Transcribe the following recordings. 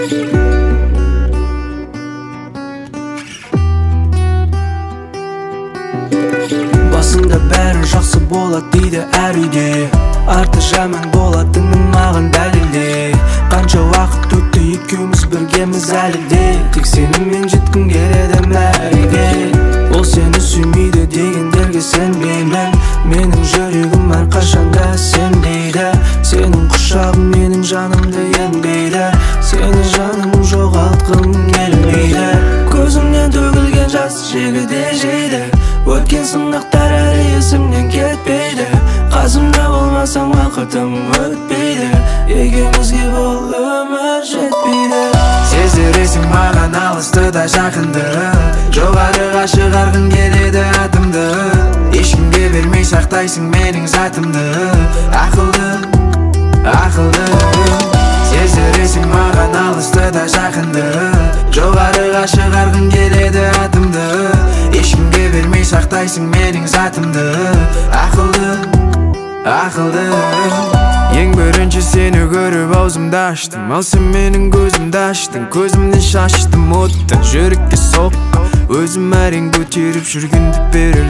Басында бәрі жақсы болады дейді әр үйде, арты жаман болатынын маған дәлелде. Қанша уақыт өтті екеуміз біргеміз әлі де, тек сенімен жеткім келеді мәреге. Ол сені сүймейді дегендерге сенбеймін, менің жүрегім әрқашанда сенбейді. Сенің құшағың менің жанымды ембейді, сені жаным жоғалтқым келмейді. Көзімнен төгілген жас жегіде жейді, өткен сынақтар әлі есімнен кетпейді. Қасымда болмасаң уақытым өтпейді, екеумізге бұл өмір жетпейді. Сездіресің маған алысты да жақынды, жоғарыға шығарғың келеді атымды. Ешкімге бермей сақтайсың менің затымды, ақылды, ақылды. Сездіресің маған алысты да жақынды, жоғарыға шығарғың келеді атымды. Ешкімге бермей сақтайсың менің затымды, ақылды, ақылды. Ең бірінші сені көріп аузымды аштым, ал сен менің көзімді аштың. Көзімнен шаштым отты, жүрекке соқты, өзім әрең көтеріп жүргенді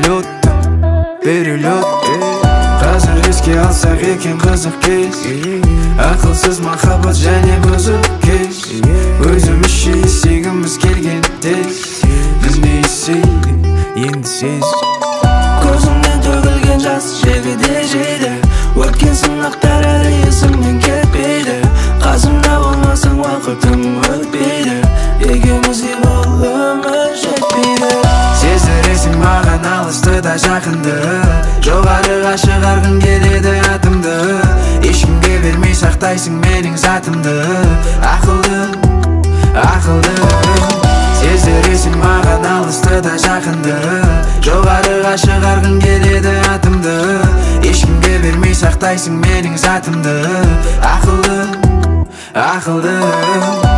берілет. Қазір еске алсақ екен қызық кез, ақылсыз махаббат және бұзық кез. Өзімізше есегіміз келген тез, міне есейдік енді сездік. Көзімнен төгілген жас жегіде жейді, өткен сынақтар әлі есімнен кетпейді. Қасымда болмасаң уақытым өтпейді, екеумізге бұл өмір жетпейді. Сездіресің маған алысты да жақынды, жоғарыға шығарғың келеді атымды. Ешкімге бермей сақтайсың менің затымды, ақылды, ақылды. Сездіресің маған алысты да жақынды, жоғарыға шығарғың келеді атымды. Ешкімге бермей сақтайсың менің затымды, ақылды, ақылды.